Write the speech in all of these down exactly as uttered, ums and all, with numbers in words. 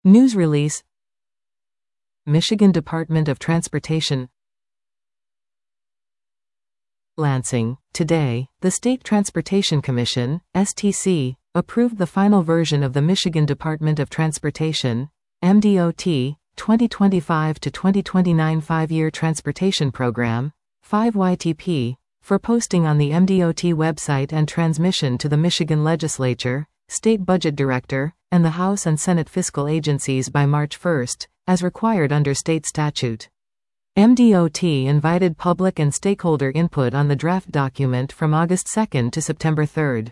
News release. Michigan Department of Transportation. Lansing. Today, the State Transportation Commission, S T C, approved the final version of the Michigan Department of Transportation, M D O T, twenty twenty-five to twenty twenty-nine five-year transportation program, five Y T P, for posting on the M D O T website and transmission to the Michigan Legislature, State Budget Director, and the House and Senate fiscal agencies by March first, as required under state statute. M D O T invited public and stakeholder input on the draft document from August second to September third.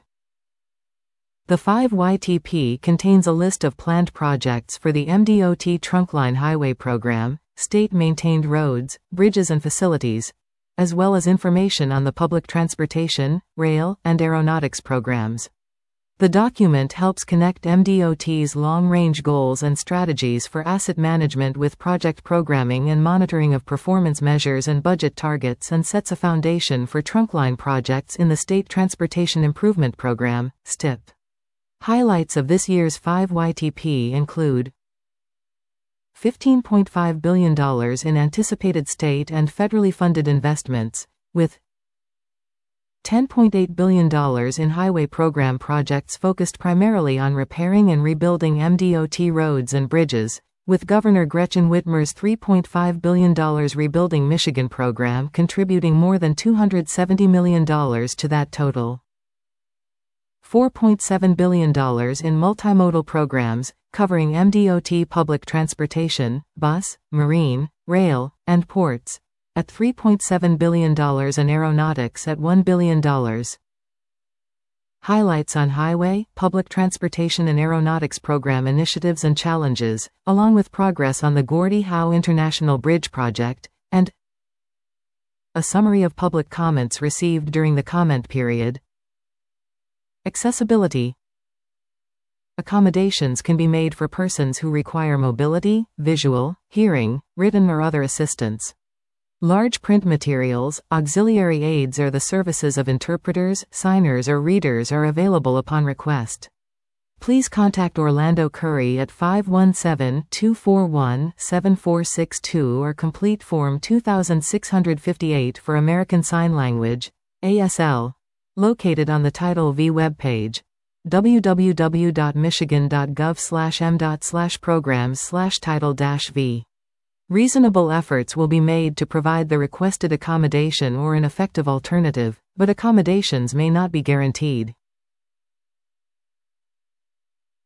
The five Y T P contains a list of planned projects for the M D O T Trunkline Highway Program, state-maintained roads, bridges and facilities, as well as information on the public transportation, rail, and aeronautics programs. The document helps connect M D O T's long-range goals and strategies for asset management with project programming and monitoring of performance measures and budget targets, and sets a foundation for trunkline projects in the State Transportation Improvement Program, S T I P. Highlights of this year's five Y T P include fifteen point five billion dollars in anticipated state and federally funded investments, with ten point eight billion dollars in highway program projects focused primarily on repairing and rebuilding M D O T roads and bridges, with Governor Gretchen Whitmer's three point five billion dollars Rebuilding Michigan program contributing more than two hundred seventy million dollars to that total. four point seven billion dollars in multimodal programs, covering M D O T public transportation, bus, marine, rail, and ports, at three point seven billion dollars and aeronautics at one billion dollars. Highlights on highway, public transportation and aeronautics program initiatives and challenges, along with progress on the Gordie Howe International Bridge project, and a summary of public comments received during the comment period. Accessibility. Accommodations can be made for persons who require mobility, visual, hearing, written or other assistance. Large print materials, auxiliary aids or the services of interpreters, signers or readers are available upon request. Please contact Orlando Curry at five one seven, two four one, seven four six two or complete Form two thousand six hundred fifty-eight for American Sign Language, A S L, located on the Title V webpage, w w w dot michigan dot gov slash m dot slash programs slash title dash v. Reasonable efforts will be made to provide the requested accommodation or an effective alternative, but accommodations may not be guaranteed.